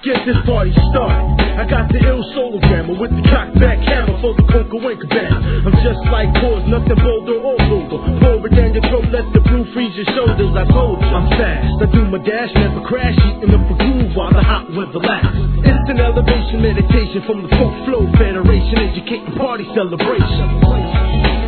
get this party started. I got the ill sologrammer with the cock back hammer for the conquer wink band. I'm just like Pause, nothing bolder or vulgar. Pour it down your throat, let the brew freeze your shoulders. I told you I'm fast, I do my dash, never crash, eating up a groove while the hot weather lasts. Instant elevation meditation from the Folk Flow Federation, educating party celebration.